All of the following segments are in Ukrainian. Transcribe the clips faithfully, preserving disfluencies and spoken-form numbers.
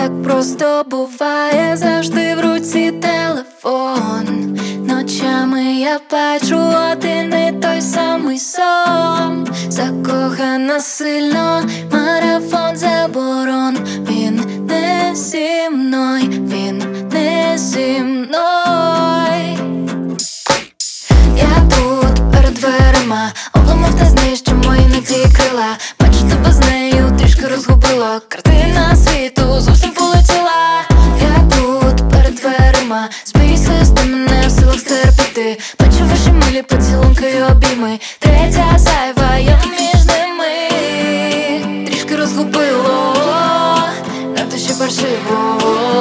Так просто буває, завжди в руці телефон. Ночами я бачу один і той самий сон. Закохана сильно, марафон заборон. Він не зі мною, він не зі мною. Я тут перед дверима, обломов та знищу мої надії крила. Бачу тебе з нею, трішки розгубила. Картина світу зовсім полетіла. Я тут перед дверима, сміюся з ти мене в силах стерпіти. Бачу ваші милі поцілунки й обійми. Третя зайва, я між ними. Трішки розгубило, на душі паршиво.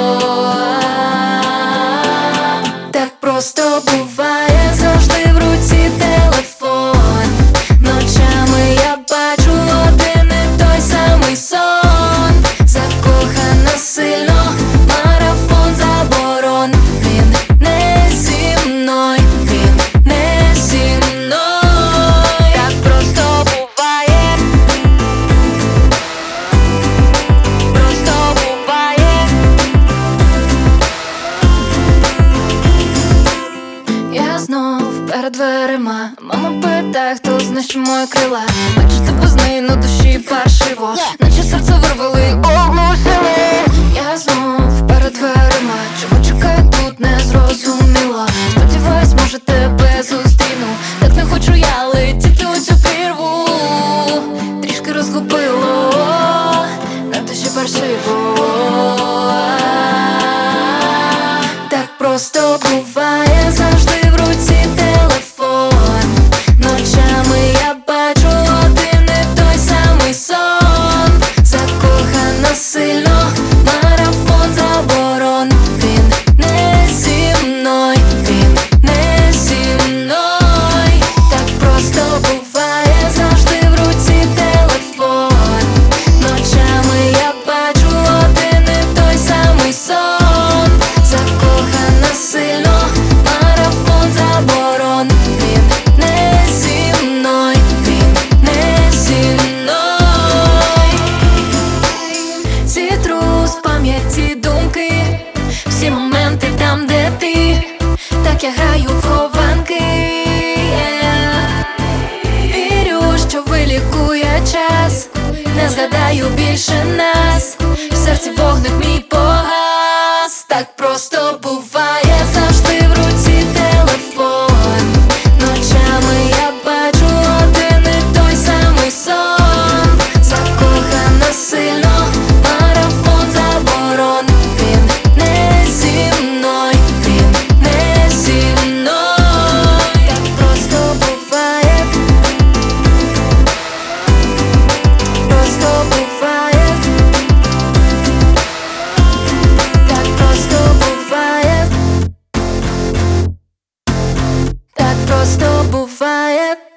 Так просто буває, завжди в руці телефон. Ночами я бачу один і той самий сон. Закохана сильно, марафон заборон. Він не зі мною, він не зі мною. Так просто буває, просто буває. Я знов перед дверима, мама питає, хто знищив мої крила. Бачу тебе з нею на душі паршиво, наче серце вирвали, оглушили. Я знов перед дверима, чого чекаю тут, не зрозуміло. Сподіваюсь, може тебе зустріну. Так не хочу я летіти у цю прірву. Трішки розгубило, на душі паршиво. Так просто буває, завжди в руці телефон. Ночами я бачу один і той самий сон. Закохана сильно, марафон заборон. Він не зі мною, він не зі мною. Так просто буває, завжди в руці телефон. Ночами я бачу один і той самий сон. Закохана сильно, марафон заборон. Він не зі мною, він не зі мною. Зітру з пам'яті думки, всі моменти там, де ти. Так я граю в хованки, yeah. Вірю, що вилікує час. Не згадаю більше нас. В серці вогник мій погас. Так просто буває, завжди в руці телефон. Ночами я бачу один і той самий сон. Закохана сильно, марафон заборон. Він не зі мною, він не зі мною. Так просто буває, просто буває. Так просто буває, так просто буває.